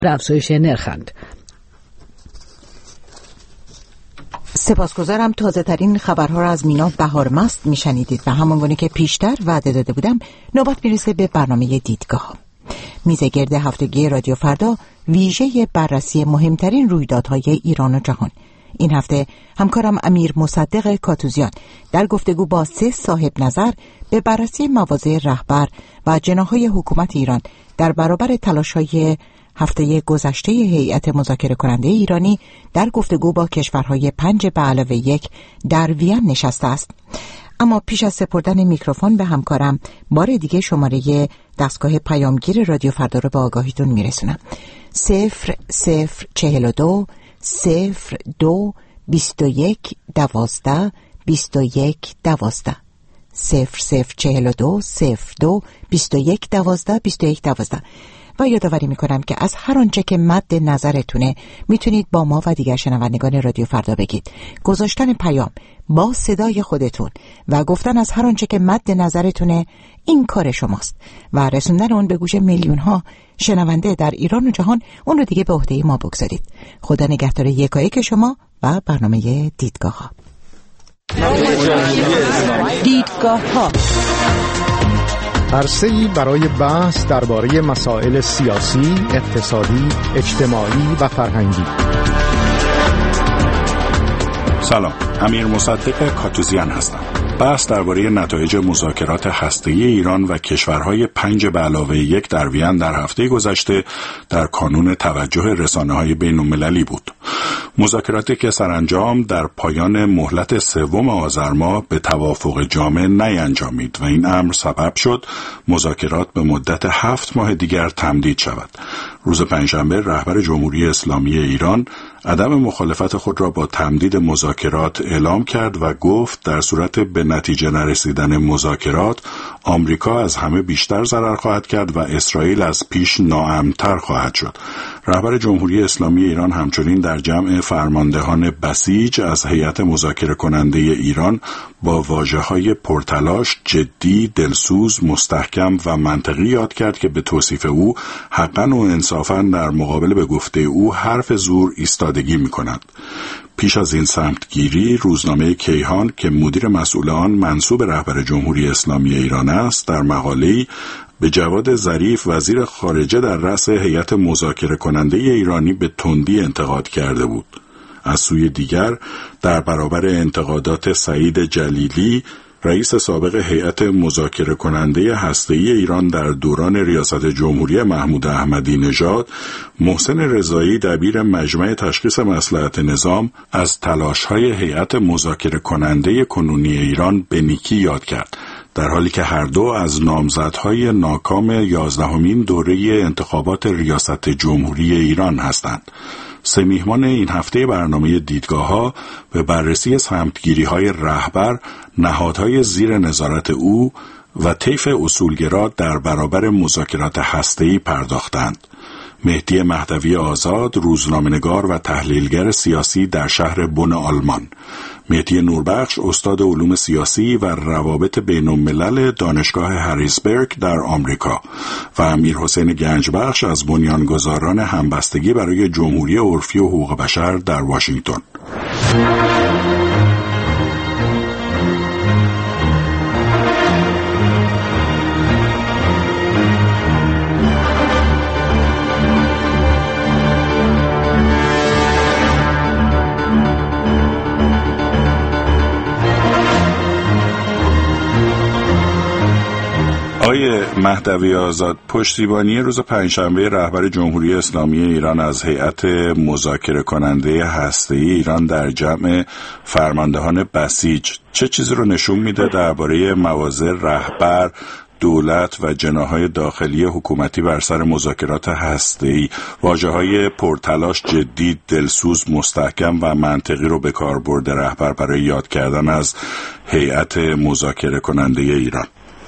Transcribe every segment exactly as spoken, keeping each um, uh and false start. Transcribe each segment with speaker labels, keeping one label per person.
Speaker 1: افزایش نرخند.
Speaker 2: سپاسگزارم. تازه ترین خبرها را از مینا بهارمست میشنیدید و همانگونه که پیشتر وعده داده بودم نوبت میرسه به برنامه دیدگاه. میز گرد هفتگی رادیو فردا ویژه بررسی مهمترین رویدادهای ایران و جهان. این هفته همکارم امیر مصدق کاتوزیان در گفتگو با سه صاحب نظر به بررسی مواضع رهبر و جناح‌های حکومت ایران در برابر تلاش‌های هفته گذشته هیئت مذاکره کننده ایرانی در گفتگو با کشورهای پنج به علاوه یک در وین نشسته است. اما پیش از سپردن میکروفون به همکارم بار دیگه شماره دستگاه پیامگیر رادیو فردا رو به آگاهیتون میرسونم. صفر صفر چهل و دو صفر دو بیست و یک دوازده بیست و یک دوازده صفر صفر چهل و دو صفر دو بیست و یک دوازده بیست و یک دوازده. و یادآوری میکنم که از هر آنچه که مد نظرتونه میتونید با ما و دیگر شنوندگان رادیو فردا بگید. گذاشتن پیام با صدای خودتون و گفتن از هر آنچه که مد نظرتونه این کار شماست و رسوندن اون به گوش میلیون ها شنونده در ایران و جهان اون رو دیگه به عهده ما بگذارید. خدا نگهدار یکایک شما و برنامه دیدگاه ها. دیدگاه ها
Speaker 3: عرصه‌ای برای بحث درباره مسائل سیاسی، اقتصادی، اجتماعی و فرهنگی.
Speaker 4: سلام، امیر مصدق کاتوزیان هستم. بحث درباره نتایج مذاکرات هسته‌ای ایران و کشورهای پنج به علاوه یک در وین در هفته گذشته در کانون توجه رسانه‌های بین‌المللی بود. مذاکراتی که سرانجام در پایان مهلت سوم آذر ماه به توافق جامع نینجامید و این امر سبب شد مذاکرات به مدت هفت ماه دیگر تمدید شود. روز پنجشنبه رهبر جمهوری اسلامی ایران عدم مخالفت خود را با تمدید مذاکرات اعلام کرد و گفت در صورت به نتیجه نرسیدن مذاکرات آمریکا از همه بیشتر ضرر خواهد کرد و اسرائیل از پیش ناامن‌تر خواهد شد. رهبر جمهوری اسلامی ایران همچنین در جمع فرماندهان بسیج از هیئت مذاکره کننده ایران با واژه‌های پرتلاش، جدی، دلسوز، مستحکم و منطقی یاد کرد که به توصیف او حقاً و انصافاً در مقابل به گفته او حرف زور ایستادگی می‌کند. پیش از این سمتگیری روزنامه کیهان که مدیر مسئول آن منسوب رهبر جمهوری اسلامی ایران است در مقاله‌ای به جواد ظریف وزیر خارجه در رأس هیئت مذاکره کننده ایرانی به تندی انتقاد کرده بود. از سوی دیگر در برابر انتقادات سعید جلیلی رئیس سابق هیئت مذاکره کننده هسته‌ای ایران در دوران ریاست جمهوری محمود احمدی نژاد، محسن رضایی دبیر مجمع تشخیص مصلحت نظام از تلاش‌های هیئت مذاکره کننده کنونی ایران به نیکی یاد کرد، در حالی که هر دو از نامزدهای ناکام یازدهمین دوره انتخابات ریاست جمهوری ایران هستند. سه میهمان این هفته برنامه دیدگاه‌ها به بررسی سمتگیری‌های رهبر، نهادهای زیر نظارت او و طیف اصولگرا در برابر مذاکرات هسته‌ای پرداختند. مهدی مهدوی آزاد، روزنامه‌نگار و تحلیلگر سیاسی در شهر بن آلمان. مهدی نوربخش، استاد علوم سیاسی و روابط بین‌الملل دانشگاه هریزبرگ در آمریکا و امیر حسین گنجبخش از بنیانگذاران همبستگی برای جمهوری عرفی و حقوق بشر در واشنگتن. آقای مهدوی آزاد، پشتیبانی روز پنجشنبه رهبر جمهوری اسلامی ایران از هیئت مذاکره کننده هسته‌ای ایران در جمع فرماندهان بسیج چه چیزی رو نشون میده درباره مواضع رهبر، دولت و جناح‌های داخلی حکومتی بر سر مذاکرات هسته‌ای؟ واژه‌های پرتلاش، جدی، دلسوز، مستحکم و منطقی رو به کار برده رهبر برای یاد کردن از هیئت مذاکره کننده ایران.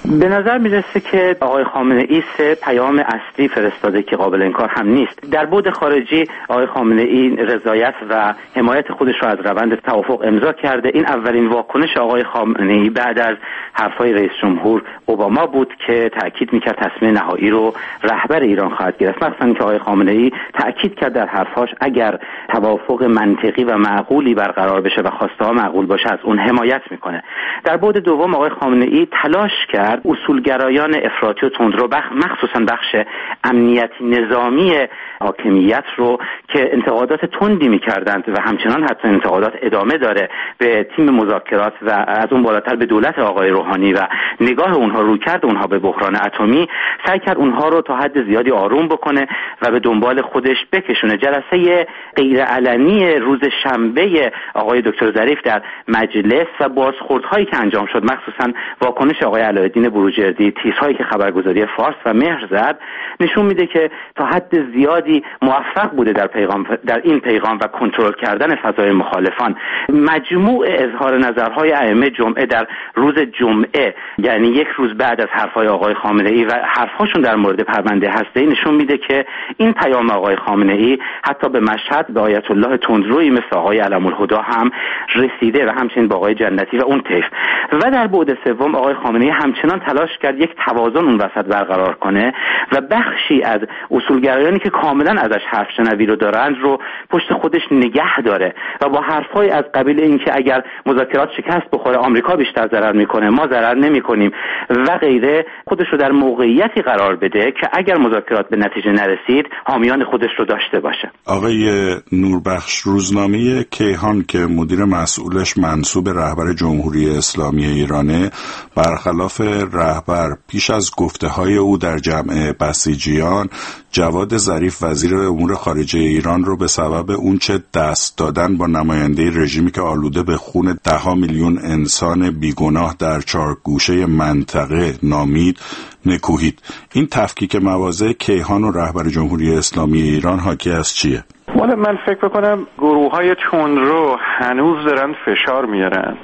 Speaker 1: به نظر میرسه که آقای خامنه ای سه پیام اصلی فرستاده که قابل انکار هم نیست. در بعد خارجی آقای خامنه ای رضایت و حمایت خودش را از روند توافق امضا کرده. این اولین واکنش آقای خامنه ای بعد از حرفهای رئیس جمهور اوباما بود که تاکید میکرد تصمیم نهایی رو رهبر ایران خواهد گرفت. مثلا که آقای خامنه ای تاکید کرد در حرفاش اگر توافق منطقی و معقولی برقرار بشه و خواسته ها معقول باشه از اون حمایت میکنه. در بعد دوم آقای خامنه ای تلاش کرد اصولگرایان افراطی و تندرو مخصوصا بخش امنیتی نظامی حاکمیت رو که انتقادات تندی میکردند و همچنان حتی انتقادات ادامه داره به تیم مذاکرات و از اون بالاتر به دولت آقای روحانی و نگاه اونها رو کرد اونها به بحران اتمی، سعی کرد اونها رو تا حد زیادی آروم بکنه و به دنبال خودش بکشونه. جلسه غیر علنی روز شنبه آقای دکتر ظریف در مجلس و بازخوردهایی که انجام شد، مخصوصا واکنش آقای علایالدین بروجردی، تیزهایی که خبرگزاری فارس و مهر زد، نشون میده که تا حد زیادی موفق بوده در پیغام در این پیغام و کنترل کردن فضای مخالفان. مجموع اظهار نظرهای ائمه جمعه در روز جمعه، یعنی یک روز بعد از حرفهای آقای خامنه ای و حرفاشون در مورد پرونده هسته‌ای، نشون میده که این پیام آقای خامنه ای حتی به مشهد به آیت الله تندرویی مثل آقای علم‌الهدی هم رسیده و همچنین با آقای جنتی و اون طیف. و در بعد سوم آقای خامنه ای همچنان تلاش کرد یک توازن اون وسط برقرار کنه و بخشی از اصولگرایانی که کاملا ازش حرف شنوی رو دارند رو پشت خودش نگه داره و با حرفای از قبیل اینکه اگر مذاکرات شکست بخوره آمریکا بیشتر ضرر میکنه، ما ضرر نمیکنیم و غیره، خودش رو در موقعیتی قرار بده که اگر مذاکرات به نتیجه نرسید حامیان خودش رو داشته باشه.
Speaker 4: آقای نوربخش، روزنامه کیهان که مدیر مسئولش منصوب رهبر جمهوری اسلامی ایرانه، برخلاف رهبر پیش از گفته‌های او در جمع بسیجیان، جواد ظریف وزیر امور خارجه ایران رو به سبب اونچه دست دادن با نماینده رژیمی که آلوده به خون ده ها میلیون انسان بیگناه در چهار گوشه منطقه نامید، نکوهید. این تفکیک مواضع کیهان و رهبر جمهوری اسلامی ایران حاکی از چیه؟
Speaker 5: والا من فکر بکنم گروه‌های تندرو هنوز دارن فشار میارن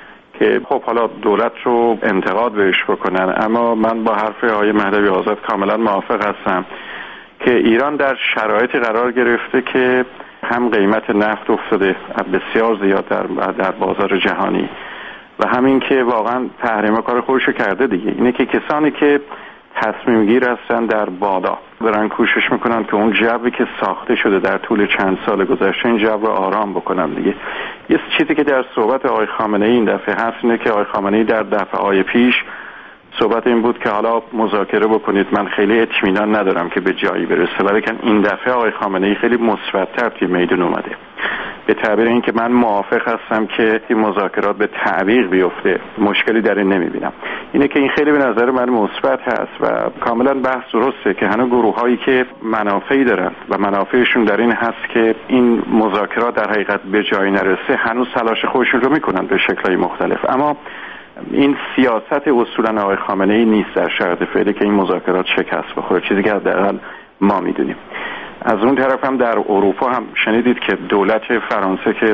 Speaker 5: که خب حالا دولت رو انتقاد بهش بکنن، اما من با حرف آقای مهدوی آزاد کاملا موافق هستم که ایران در شرایطی قرار گرفته که هم قیمت نفت افتاده بسیار زیاد در در بازار جهانی و همین که واقعا تحریما کار خودشو کرده دیگه. اینه که کسانی که تصمیم گیر هستن در بالا دارن کوشش میکنن که اون جوی که ساخته شده در طول چند سال گذشته این جو رو آرام بکنن دیگه. یه چیزی که در صحبت آقای خامنه ای این دفعه هست اینه که آقای خامنه ای در دفعه‌های پیش صحبت این بود که حالا مذاکره بکنید، من خیلی اطمینان ندارم که به جایی برسه، ولیکن این دفعه آقای خامنه ای خیلی مثبت‌تر توی میدون اومده. به تعبیر این که من موافق هستم که این مذاکرات به تعویق بیفته، مشکلی در این نمیبینم. اینه که این خیلی به نظر من مثبت هست و کاملا بحث درسته که هنوز گروه‌هایی که منافعی دارن و منافعشون در این هست که این مذاکرات در حقیقت به جایی نرسه هنوز تلاش خودشون رو میکنن به شکل‌های مختلف، اما این سیاست اصولا آقای خامنه ای نیست در شرایط فعلی که این مذاکرات شکست بخوره، چیزی که حداقل ما میدونیم. از اون طرف هم در اروپا هم شنیدید که دولت فرانسه که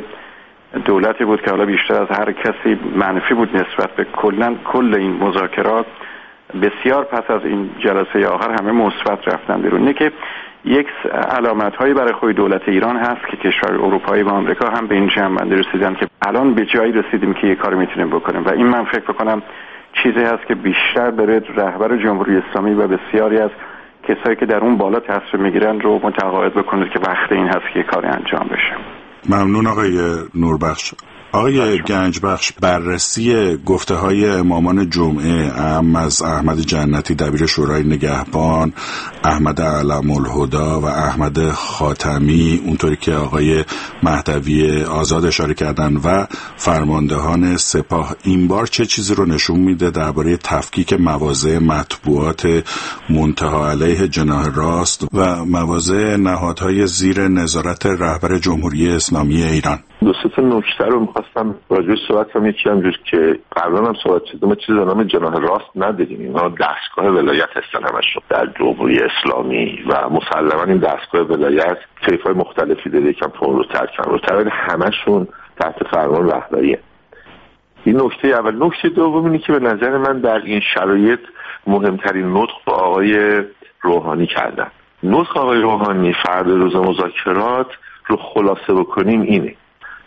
Speaker 5: دولتی بود که حالا بیشتر از هر کسی منفی بود نسبت به کلا کل این مذاکرات، بسیار پس از این جلسه آخر همه مثبت رفتن بیرون. اینه که یک علامت‌هایی برای خود دولت ایران هست که کشور اروپایی و آمریکا هم به این جنبنده رسیدن که الان به جایی رسیدیم که یه کاری میتونیم بکنیم و این من فکر بکنم چیزی هست که بیشتر داره رهبر جمهوری اسلامی و بسیاری از کسایی که در اون بالا تصمیم میگیرن رو متقاعد بکنه که وقت این هست که کاری انجام بشه.
Speaker 4: ممنون آقای نوربخش. آقای گنجبخش، بررسی گفته های امامان جمعه اهم از احمد جنتی دبیر شورای نگهبان، احمد علم‌الهدی و احمد خاتمی، اونطوری که آقای مهدوی آزاد اشاره کردن و فرماندهان سپاه، این بار چه چیزی رو نشون میده درباره تفکیک مواضع مطبوعات منتهی علیه جناح راست و مواضع نهادهای زیر نظارت رهبر جمهوری اسلامی ایران؟
Speaker 6: دو سه تا نکته رو می‌خواستم راجع صحبت کنم. یکی همجور که قبلا هم صحبت شده، ما چیزی به نام جناح راست نداریم، اینا دستگاه ولایت هستن همشون در جمهوری اسلامی و مسلما این دستگاه ولایت طیف‌های مختلفی داره، یکم فرم‌روتر کم‌روتر، همشون تحت فرمان رهبریه. این نکته اول. نکته دوم اینه که به نظر من در این شرایط مهمترین نطق با آقای روحانی کردن. نطق آقای روحانی فرد روز مذاکرات رو خلاصه بکنیم اینه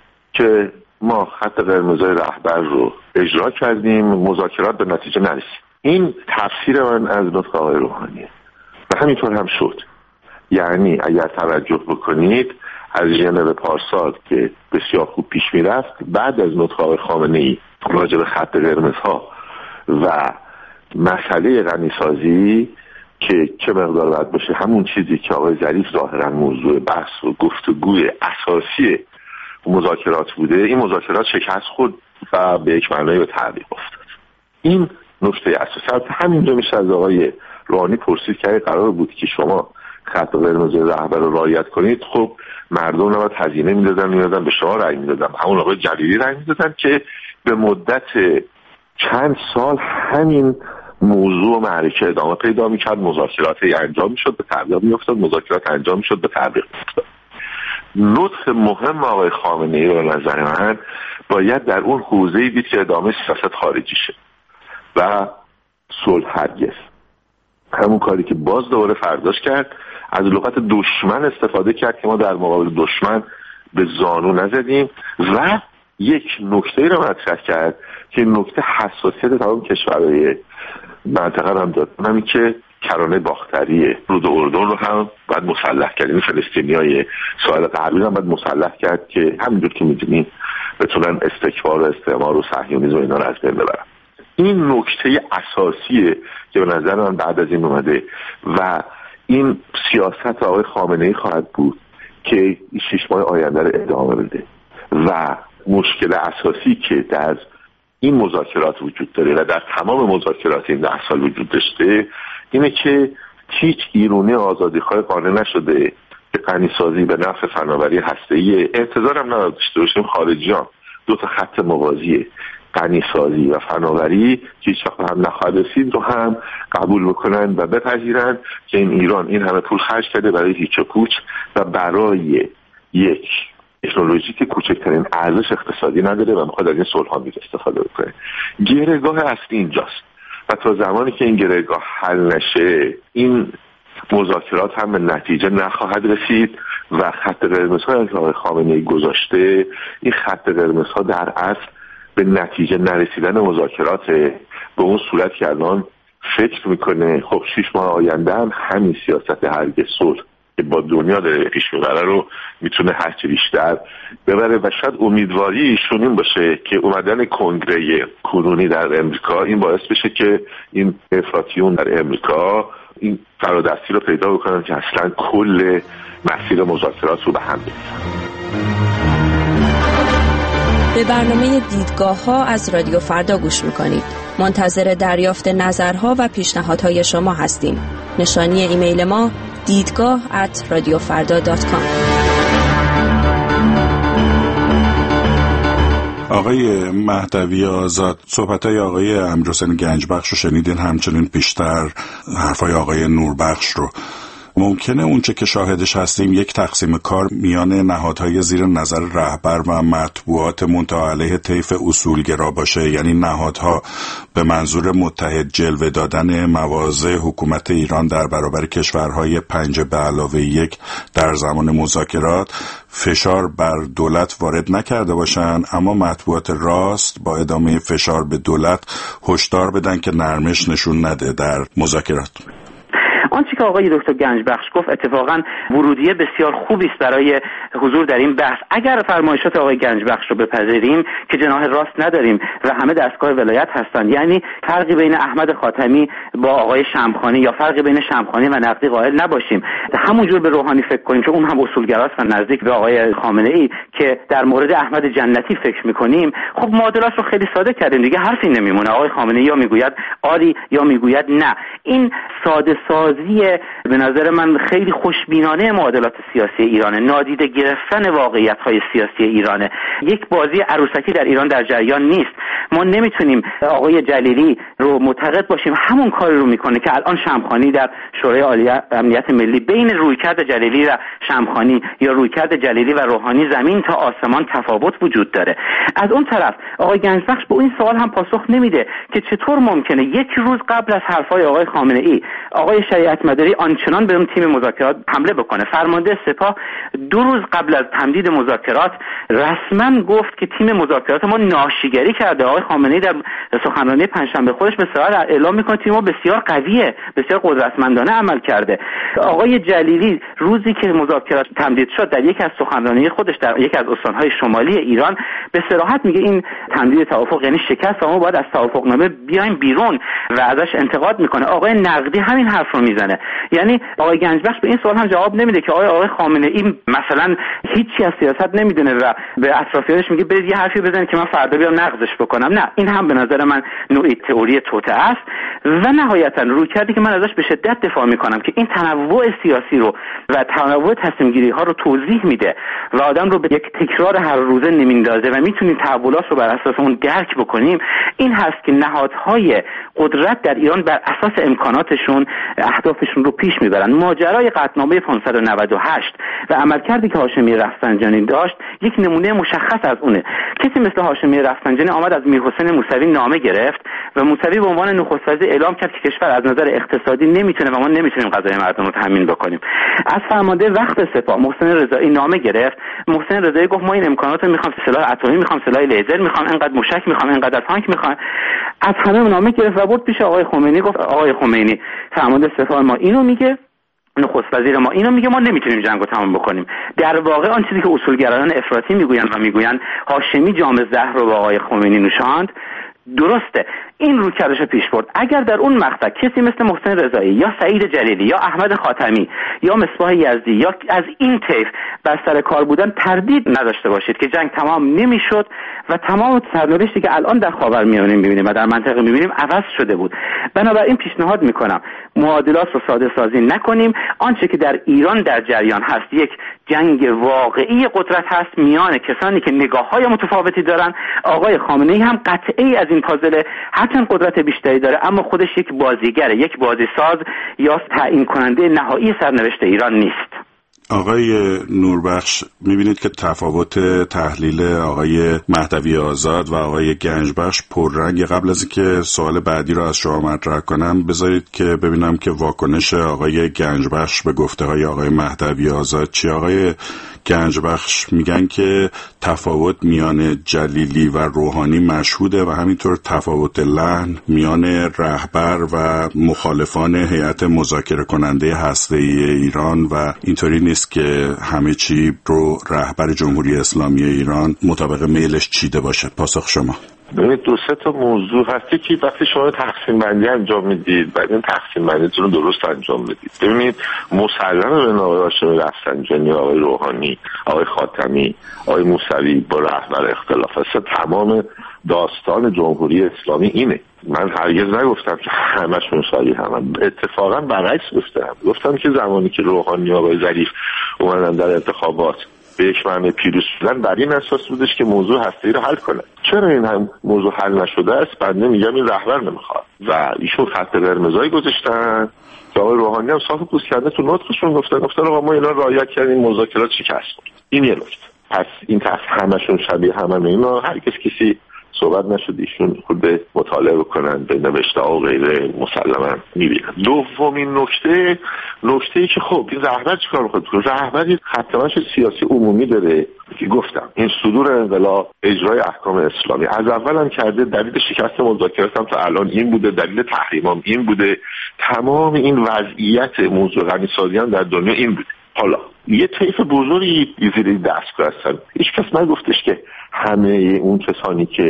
Speaker 6: که ما خط قرمزای رهبر رو اجرا کردیم، مذاکرات به نتیجه نرسید. این تفسیر من از نطق آقای روحانیه و همینطور هم شد. یعنی اگر توجه بکنید از ژنو پارسال که بسیار خوب پیش میرفت، بعد از نطق آقای خامنه‌ای راجع به خط قرمزها و مسئله غنیسازی که چه مقدار باید باشه، همون چیزی که آقای ظریف ظاهرا موضوع بحث و گفتگوی اساسی مذاکرات بوده، این مذاکرات شکست خورد و به یک معنای به تعویق افتاد. این نکته اساسی. همینجا میشه از آقای روحانی پرسید که قرار بود که شما خط قرمز رهبر رو رعایت کنید، خب مردم رو هزینه میدادن میدادن به شما رأی میدادن، همون آقای جلیلی رأی میدادن که به مدت چند سال همین موضوع معرکه ادامه پیدا میکرد، مذاکرات انجام میشد به تعویق میافتاد، مذاکرات انجام میشد به تعویق میافتاد. نطق مهم آقای خامنه‌ای به نظر من باید در اون حوزه‌ای بود که ادامه سیاست خارجی شه و صلح هرگز. همون کاری که باز دوباره فرداش کرد، از لغت دشمن استفاده کرد که ما در مقابل دشمن به زانو نزدیم و یک نکته رو مطرح کرد که نکته حساسیت تمام کشورهای منطقه هم داد، همین که کرانه باختری رود اردن رو هم باید مسلح کرد. این فلسطینیای ساحل غربی هم باید مسلح کرد که همینجور که میدونین بتونن استکبار و استعمار و صهیونیسم و اینا رو از بین ببرن. این نکته اساسیه که به نظر من بعد از این اومده و این سیاست آقای خامنه‌ای خواهد بود که شش ماه آینده رو ادامه بده و مشکل اساسی که در این مذاکرات وجود داره و در تمام مذاکرات این ده سال وجود داشته اینه که هیچ ایرانی آزادیخواه قانع نشده که غنیسازی به نفع فناوری هسته‌ای. انتظارم نداشته باشیم خارجیان دو تا خط موازی غنیسازی و فناوری که هیچ وقت هم نخواهد رسید رو هم قبول بکنن و بپذیرن که این ایران این همه پول خرج کرده برای هیچ و پوچ و برای یک تکنولوژی که کوچکترین ارزش اقتصادی نداره و میخواد از این صلح میز استفاده بکنه. گرهگاه اصلی اینجاست و تا زمانی که این گرهگاه حل نشه این مذاکرات هم به نتیجه نخواهد رسید و خط قرمزها که آقای خامنه‌ای گذاشته، این خط قرمزها در اصل به نتیجه نرسیدن مذاکرات به اون صورت که الان فکر میکنه خب شش ماه آینده هم همین سیاست هرگز صلح که با دنیا داره پیش میبره رو میتونه هرچی بیشتر ببره و شاید امیدواری ایشون این باشه که اومدن کنگره کنونی در امریکا این باعث بشه که این افراطیون در امریکا این فرادستی رو پیدا بکنن که اصلا کل مسیر مذاکرات رو به هم بریزن.
Speaker 7: به برنامه دیدگاه ها از رادیو فردا گوش میکنید. منتظر دریافت نظرها و پیشنهادهای شما هستیم. نشانی ایمیل ما دیدگاه ات رادیو فردا دات کام.
Speaker 4: آقای مهدوی آزاد، صحبت‌های آقای امیرحسین گنجبخش رو شنیدین، همچنین پیشتر حرفای آقای نوربخش رو. ممکنه اونچه که شاهدش هستیم یک تقسیم کار میان نهادهای زیر نظر رهبر و مطبوعات منتهی علیه طیف اصولگرا باشه، یعنی نهادها به منظور متحد جلوه دادن مواضع حکومت ایران در برابر کشورهای پنج به علاوه یک در زمان مذاکرات فشار بر دولت وارد نکرده باشن، اما مطبوعات راست با ادامه فشار به دولت هشدار بدن که نرمش نشون نده در مذاکرات.
Speaker 1: آنچه که آقای دکتر گنجبخش گفت اتفاقا ورودیه بسیار خوبی است برای حضور در این بحث. اگر فرمایشات آقای گنجبخش رو بپذیریم که جناح راست نداریم و همه دستگاه ولایت هستند، یعنی فرقی بین احمد خاتمی با آقای شمخانی یا فرقی بین شمخانی و نقدی قائل نباشیم، همونجور به روحانی فکر کنیم که اون هم اصولگراست و نزدیک به آقای خامنه‌ای که در مورد احمد جنتی فکر می‌کنیم، خب معادلات رو خیلی ساده کردیم دیگه، حرفی نمیمونه. آقای خامنه‌ای یا میگوید آری یا میگوید نه. این ساده سازی بازی به نظر من خیلی خوشبینانه معادلات سیاسی ایرانه، نادیده گرفتن واقعیت‌های سیاسی ایرانه. یک بازی عروسکی در ایران در جریان نیست. ما نمیتونیم آقای جلیلی رو معتقد باشیم همون کار رو میکنه که الان شمخانی در شورای عالی امنیت ملی بین رویکرد جلیلی و شمخانی یا رویکرد جلیلی و روحانی زمین تا آسمان تفاوت وجود داره. از اون طرف آقای گنجبخش به این سوال هم پاسخ نمیده که چطور ممکنه یک روز قبل از حرفای آقای خامنه ای آقای شریعت مداری آنچنان به اون تیم مذاکرات حمله بکنه. فرمانده سپاه دو روز قبل از تمدید مذاکرات رسما گفت که تیم مذاکرات ما ناشیگری کرده. آقای خامنه ای در سخنرانی پنجشنبه خودش به صراحت اعلام میکنه تیم ما بسیار قویه، بسیار قدرتمندانه عمل کرده. آقای جلیلی روزی که مذاکرات تمدید شد در یک از سخنرانی خودش در یک از استانهای شمالی ایران به صراحت میگه این تمدید توافق یعنی شکست و ما باید از توافقنامه بیایم بیرون و ازش انتقاد میکنه. آقای نقدی همین حرف رو میزنه. یعنی آقای گنجبخش به این سوال هم جواب نمیده که آقای آقای خامنه ای مثلا هیچی از سیاست نمیدونه و به اطرافیانش میگه برید یه حرفی بزنید که من فردا بیام نقضش بکنم. نه، این هم به نظر من نوعی تئوری توطئه است. و نهایتا روی کردی که من ازش به شدت دفاع میکنم که این تنوع سیاسی رو و تنوع تصمیم گیری ها رو توضیح میده و آدم رو به یک تکرار هر روزه نمیندازه و میتونیم تحولات رو بر اساس اون درک بکنیم. این هست که نهادهای قدرت در ایران بر اساس امکاناتشون اهدافشون رو پیش میبرن. ماجرای قطعنامه پانصد و نود و هشت و عملکردی که هاشمی رفسنجانی داشت یک نمونه مشخص از اونه. کسی مثل هاشمی رفسنجانی آمد از میرحسین موسوی نامه گرفت و موسوی به عنوان نخست وزیر اعلام کرد که کشور از نظر اقتصادی نمیتونه و ما نمیتونیم غذای مردم رو تامین بکنیم. از فرمانده وقت سپاه محسن رضایی نامه گرفت. محسن رضایی گفت ما این امکانات رو میخوام، سلاح اتمی میخوام، سلاح لیزر میخوام، اینقدر موشک میخوام، اینقدر تانک میخوام. از همه نامه گرفت و برد پیش آقای خمینی گفت آقای خمینی فرمانده سپاه ما اینو میگه، نخست وزیر ما اینو میگه، ما نمیتونیم جنگو تمام بکنیم. در واقع آن چیزی که اصولگرایان افراطی میگویند و میگویند هاشمی جام زهر رو به آقای خمینی نوشاند درسته. این رو کردش پیش برد. اگر در اون مقطع کسی مثل محسن رضایی یا سعید جلیلی یا احمد خاتمی یا مصباح یزدی یا از این طیف بر سر کار بودن تردید نداشته باشید که جنگ تمام نمیشد و تمام سرنوشتی که الان در خاورمیانه میبینیم و در منطقه میبینیم عوض شده بود. بنابراین پیشنهاد میکنم معادلات رو ساده سازی نکنیم. آنچه که در ایران در جریان هست یک جنگ واقعی قدرت هست میان کسانی که نگاه‌های متفاوتی دارن. آقای خامنه‌ای هم قطعی از این پازل هرچند قدرت بیشتری داره اما خودش یک بازیگره، یک بازیساز یا تعیین کننده نهایی سرنوشت ایران نیست.
Speaker 4: آقای نوربخش، میبینید که تفاوت تحلیل آقای مهدوی آزاد و آقای گنجبخش پررنگ. قبل از اینکه سوال بعدی رو از شما مطرح کنم بذارید که ببینم که واکنش آقای گنجبخش به گفته های آقای مهدوی آزاد چی. آقای گنجبخش میگن که تفاوت میان جلیلی و روحانی مشهوده و همینطور تفاوت لحن میان رهبر و مخالفان هیئت مذاکره کننده هسته‌ای ایران و اینطوری نیست که همه چی رو رهبر جمهوری اسلامی ایران مطابق میلش چیده باشه. پاسخ شما.
Speaker 6: ببینید دو سه تا موضوع هستی که وقتی شما تقسیم بندی انجام میدید بعد این تقسیم بندیتون رو درست انجام بدید. ببینید مسلمه به آقای هاشمی رفسنجانی، آقای روحانی، آقای خاتمی، آقای موسوی با رهبر اختلاف است. تمام داستان جمهوری اسلامی اینه. من هرگز نگفتم که همشون شبیه هم. اتفاقا برعکس گفتم. گفتم که زمانی که روحانی و آقای ظریف اومدن در انتخابات به یک معنی پیروز شدن بر این اساس بودش که موضوع هسته‌ای رو حل کنه. چرا این هم موضوع حل نشده است؟ بنده میگم این رهبر نمیخواد و ایشون خط قرمزایی گذاشتن که آقای روحانی هم صاف پوست کرده تو نطقشون گفتن گفتن آقا ما اینا رعایت کردیم مذاکرات شکست. این یه نکته. پس این تاس همشون شبیه همه اینا هرگز کسی صحبت نشد ایشون خود به مطالعه بکنن به نوشته ها و غیره مسلما میبینن. دومین نکته نکته ای که خب این رهبر چیکار میخواد بکنه؟ رهبر خط سیاسی عمومی داره که گفتم این صدور انقلاب اجرای احکام اسلامی از اول هم کرده، دلیل شکست مذاکرات هم تا الان این بوده، دلیل تحریم هم این بوده، تمام این وضعیت موضوع غنیسازی هم در دنیا این بوده. حالا یه طیف بزرگی زیر دستگاه هستن. هیچ کس نگفتش که همه اون کسانی که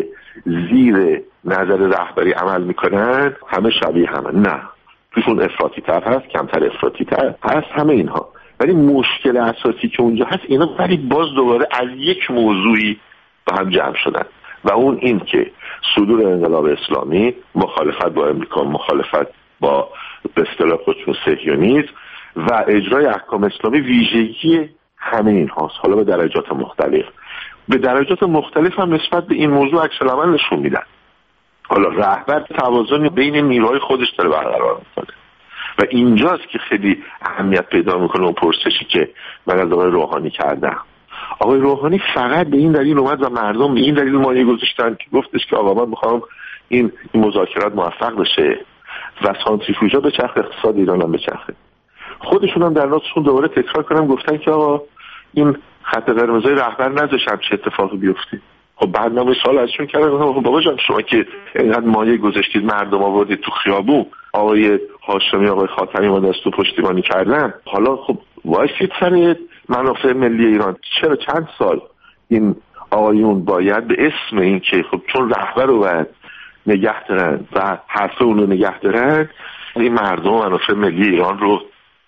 Speaker 6: زیر نظر رهبری عمل میکنن همه شبیه همه، نه، توشون افراطی تر هست، کمتر افراطی تر هست، همه اینها. ولی مشکل اساسی که اونجا هست اینا ولی باز دوباره از یک موضوعی با هم جمع شدن و اون این که صدور انقلاب اسلامی مخالفت با امریکا، مخالفت با به اصطلاح خودشون صهیونیسم و اجرای احکام اسلامی ویژگی همه این هاست، حالا به درجات مختلف. به درجات مختلف هم نسبت به این موضوع عکس العمل نشون میدن. حالا رهبر توازن بین نیروهای خودش داره برقرار میکنه و اینجاست که خیلی اهمیت پیدا میکنه اون پرسشی که من از آقای روحانی کردم. آقای روحانی فقط به این دلیل اومد و مردم به این دلیل مایه گذاشتن که گفتش که آقا من میخوام این, این مذاکرات موفق بشه و سانتریفیوژا به چرخ اقتصاد ایران هم به چرخه. خودشون هم در نصفشون دوباره تکرار کنم گفتن که آقا این خط قرمزای رهبر نذاشتن چه اتفاقی بیفته. خب بعد من سوال ازشون کردم گفتم بابا جان شما که اینقدر مایه گذاشتید مردم آوردید تو خیابون، آقای هاشمی آقای خاتمی ما دستو پشتیبانی کردن، حالا خب وایسید سر منافع ملی ایران. چرا چند سال این آقایون باید به اسم این که خب چون رهبر رو باید نگه دارن و حرف اون رو نگه دارن این مردم منافع ملی ایران رو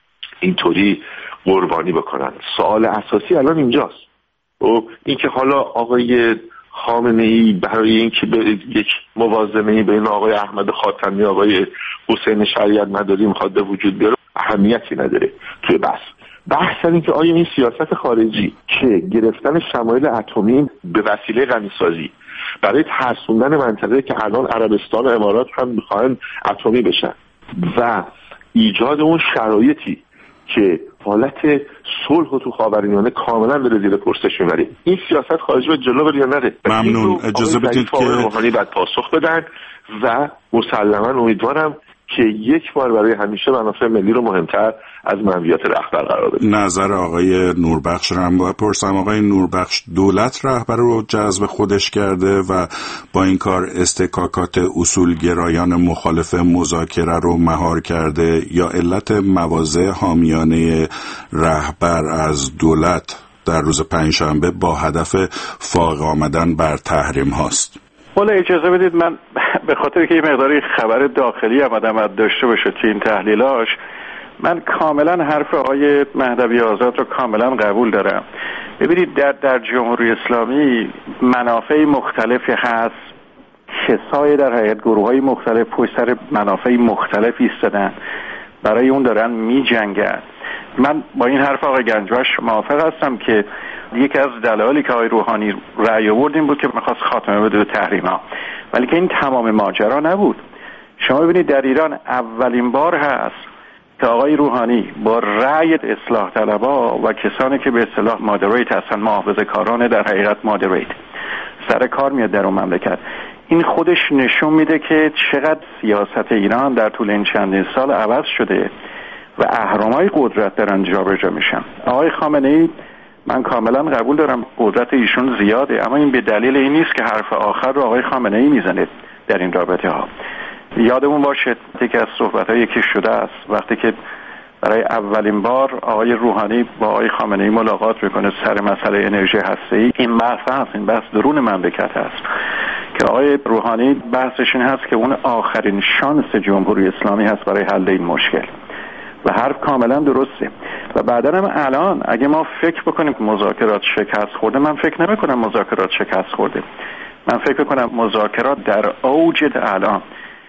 Speaker 6: اینطوری قربانی بکنن؟ سوال اساسی الان اینجاست. و اینکه حالا آقای خامنه‌ای برای اینکه به یک موازنه‌ای بین آقای احمد خاتمی و آقای حسین شریعت مداری میخواد به وجود بیاره اهمیتی نداره توی بحث. بحث این که آیا این سیاست خارجی که گرفتن شمایل اتمی به وسیله غنیسازی برای ترسوندن منطقه که الان عربستان و امارات هم میخوان اتمی بشن و ایجاد اون شرایطی که حالت صلح و تو خاورمیانه کاملا به زیر پرسش میبره، این سیاست خارجی به جلو بره یا نره؟
Speaker 4: ممنون. اجازه بدید که
Speaker 6: روحانی بعد پاسخ بدن و مسلما امیدوارم که یک بار برای همیشه منافع ملی رو مهمتر از منویات رهبر قرار بده.
Speaker 4: نظر آقای نوربخش رو هم باید پرسم. آقای نوربخش، دولت رهبر رو جذب خودش کرده و با این کار استکاکات اصولگرایان مخالف مذاکره رو مهار کرده یا علت مواضع حامیانه رهبر از دولت در روز پنجشنبه با هدف فائق آمدن بر تحریم هاست؟
Speaker 5: حالا اجازه بدید من به خاطر که یه مقداری خبر داخلی هم آدم داشته باشه توی این تحلیلاش، من کاملا حرف آقای مهدوی آزاد رو کاملا قبول دارم. ببینید در در جمهوری اسلامی منافع مختلفی هست، کسای در حقیقت گروه‌های مختلف پشت سر منافع مختلفی ایستادن، برای اون دارن می‌جنگن. من با این حرف آقای گنجوش موافق هستم که یکی از دلایلی که آقای روحانی رأی آورد این بود که می‌خواست خاتمه بده به تحریم‌ها، ولی که این تمام ماجرا نبود. شما ببینید در ایران اولین بار هست که آقای روحانی با رأی اصلاح طلبها و کسانی که به اصطلاح مادریت هستن، محافظه‌کاران در حقیقت مادریت، سر کار میاد در اون مملکت. این خودش نشون میده که چقدر سیاست ایران در طول این چندین سال عوض شده و اهرم‌های قدرت دارن جابجا میشن. آقای خامنه‌ای من کاملا قبول دارم قدرت ایشون زیاده، اما این به دلیل این نیست که حرف آخر رو آقای خامنه‌ای میزنه در این رابطه ها. یادمون باشه یکی از صحبت‌های که شده است وقتی که برای اولین بار آقای روحانی با آقای خامنه‌ای ملاقات میکنه سر مسئله انرژی هسته‌ای، این بحث هست، این بحث درون مملکت هست که آقای روحانی بحثش این هست که اون آخرین شانس جمهوری اسلامی هست برای حل این مشکل و حرف کاملا درسته. و بعدا هم الان اگه ما فکر بکنیم که مذاکرات شکست خورده، من فکر نمی کنم مذاکرات شکست خورده. من فکر کنم مذاکرات در اوج الان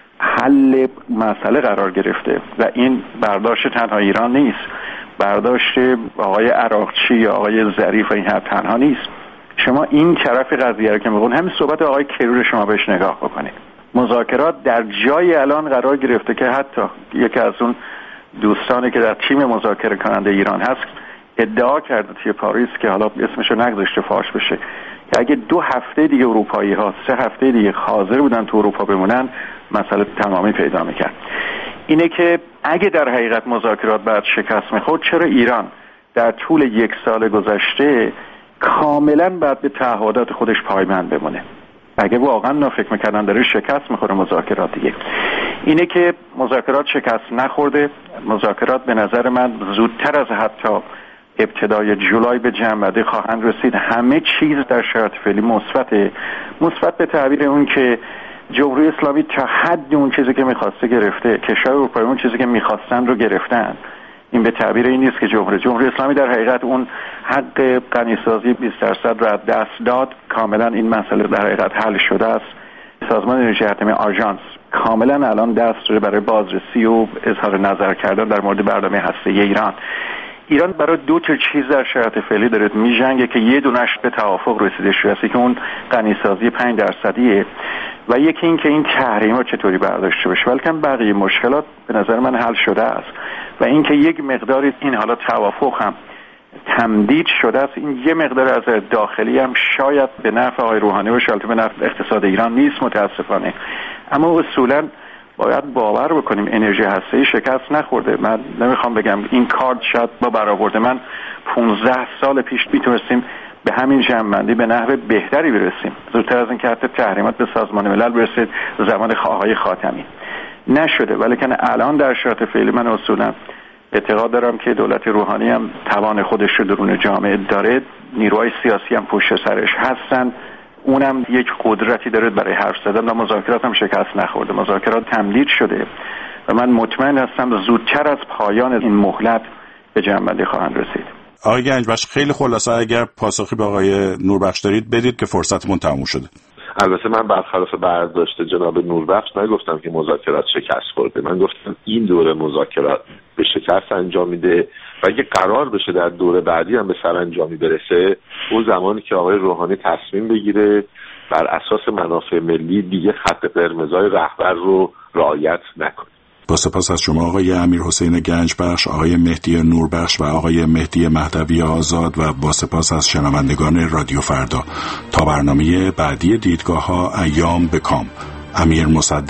Speaker 5: حل مسئله قرار گرفته و این برداشت تنها ایران نیست، برداشت آقای عراقچی یا آقای ظریف این حرف تنها نیست. شما این طرف قضیه رو که میگن، همین صحبت آقای کرور شما بهش نگاه بکنید. مذاکرات در جای الان قرار گرفته که حتی یکی از اون دوستانی که در تیم مذاکره کننده ایران هست ادعا کرده توی پاریس که حالا اسمشو نگذاشته فاش بشه که اگه دو هفته دیگه اروپایی ها سه هفته دیگه حاضر بودن تو اروپا بمونن مسئله تمامی پیدا میکرد. اینه که اگه در حقیقت مذاکرات بعد شکست میخورد، چرا ایران در طول یک سال گذشته کاملا بعد به تعهدات خودش پایبند بمونه؟ اگه واقعا نا فکر میکردن داره شکست میخوره مذاکرات دیگه. اینه که مذاکرات شکست نخورده. مذاکرات به نظر من زودتر از حتی ابتدای جولای به جمع خواهند رسید. همه چیز در شرایط فعلی مثبته. مثبت به تعبیر اون که جمهوری اسلامی تا حد اون چیزی که میخواسته گرفته، کشور اروپایی اون چیزی که میخواستن رو گرفتن. این به تعبیر این نیست که جمهوری جمهوری اسلامی در حقیقت اون حق غنیسازی بیست درصد را دست داد. کاملا این مسئله در حقیقت حل شده است. سازمان انرژی اتمی آژانس کاملا الان دست شده برای بازرسی و اظهار نظر کردن در مورد برنامه هسته‌ای ایران. ایران برای دو تا چیز در شرایط فعلی داره میجنگه که یه دونش به توافق رسیده شده که اون غنیسازی پنج درصدیه و یکی این که این تحریم‌ها چطوری برداشته بشه. ولیکن بقیه مشکلات به نظر من حل شده است و اینکه یک مقداری این حالا توافق هم تمدید شده است، این یه مقدار از داخلی هم شاید به نفع آقای روحانی باشه، البته به نفع اقتصاد ایران نیست متاسفانه. اما اصولاً باید باور بکنیم انرژی هسته‌ای شکست نخورده. من نمیخوام بگم این کارت شاید با برآورد من پانزده سال پیش میتونستیم به همین جمع‌بندی به نحو بهتری برسیم، زودتر از اینکه حتی تحریمات به سازمان ملل برسید زمان آقای خاتمی. نشده، ولی که الان در شرایط فعلی من اصولا اعتقاد دارم که دولت روحانی هم توان خودش رو درون جامعه داره، نیروهای سیاسی هم پشت سرش هستن، اونم یک قدرتی داره برای حرف زدن و مذاکرات هم شکست نخورده، مذاکرات تمدید شده و من مطمئن هستم زودتر از پایان این مهلت به جنبندی خواهند رسید.
Speaker 4: آقای گنجبخش خیلی خلاصه اگر پاسخی به آقای نوربخش دارید بدید که فرصتمون تموم شده.
Speaker 6: البته من برخلاف برداشت جناب نوربخش نگفتم که مذاکرات شکست خورده، من گفتم این دوره مذاکرات به شکست انجام میده و اگه قرار بشه در دوره بعدی هم به سرانجامی برسه، اون زمانی که آقای روحانی تصمیم بگیره بر اساس منافع ملی دیگه خط قرمزای رهبر رو رعایت نکنه.
Speaker 4: با سپاس از شما آقای امیرحسین گنجبخش، آقای مهدی نوربخش و آقای مهدی مهدوی آزاد و با سپاس از شنوندگان رادیو فردا. تا برنامه بعدی دیدگاه‌ها، ایام به کام. امیر مصدق